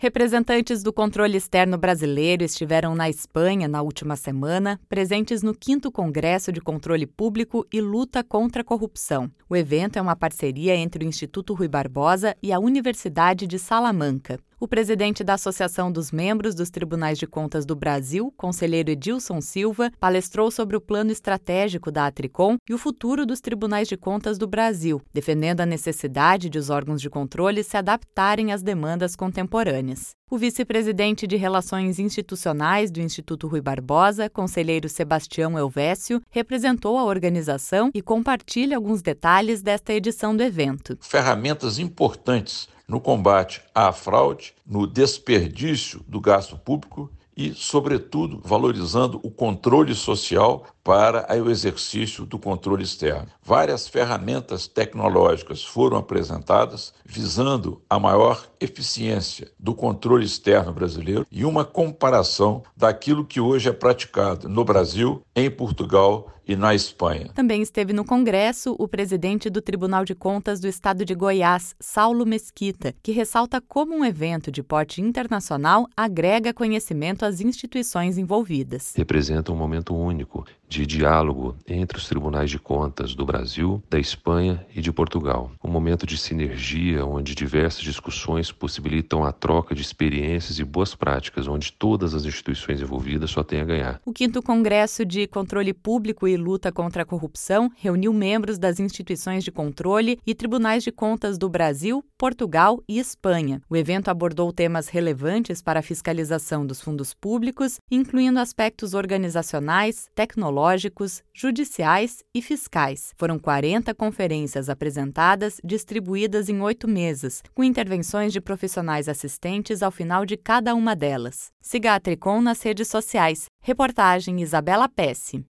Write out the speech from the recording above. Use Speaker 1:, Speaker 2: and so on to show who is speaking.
Speaker 1: Representantes do controle externo brasileiro estiveram na Espanha na última semana, presentes no 5º Congresso de Controle Público e Luta contra a Corrupção. O evento é uma parceria entre o Instituto Rui Barbosa e a Universidade de Salamanca. O presidente da Associação dos Membros dos Tribunais de Contas do Brasil, conselheiro Edilson Silva, palestrou sobre o plano estratégico da Atricom e o futuro dos tribunais de contas do Brasil, defendendo a necessidade de os órgãos de controle se adaptarem às demandas contemporâneas. O vice-presidente de Relações Institucionais do Instituto Rui Barbosa, conselheiro Sebastião Elvésio, representou a organização e compartilha alguns detalhes desta edição do evento.
Speaker 2: Ferramentas importantes no combate à fraude, no desperdício do gasto público e, sobretudo, valorizando o controle social para o exercício do controle externo. Várias ferramentas tecnológicas foram apresentadas visando a maior eficiência do controle externo brasileiro e uma comparação daquilo que hoje é praticado no Brasil, em Portugal e na Espanha.
Speaker 1: Também esteve no Congresso o presidente do Tribunal de Contas do Estado de Goiás, Saulo Mesquita, que ressalta como um evento de porte internacional agrega conhecimento às instituições envolvidas.
Speaker 3: Representa um momento único de diálogo entre os tribunais de contas do Brasil, da Espanha e de Portugal. Um momento de sinergia onde diversas discussões possibilitam a troca de experiências e boas práticas, onde todas as instituições envolvidas só têm a ganhar.
Speaker 1: O 5º Congresso de Controle Público e Luta contra a Corrupção reuniu membros das instituições de controle e tribunais de contas do Brasil, Portugal e Espanha. O evento abordou temas relevantes para a fiscalização dos fundos públicos, incluindo aspectos organizacionais, tecnológicos, judiciais e fiscais. Foram 40 conferências apresentadas, distribuídas em 8 mesas, com intervenções de profissionais assistentes ao final de cada uma delas. Siga a Atricom nas redes sociais. Reportagem Isabela Pesce.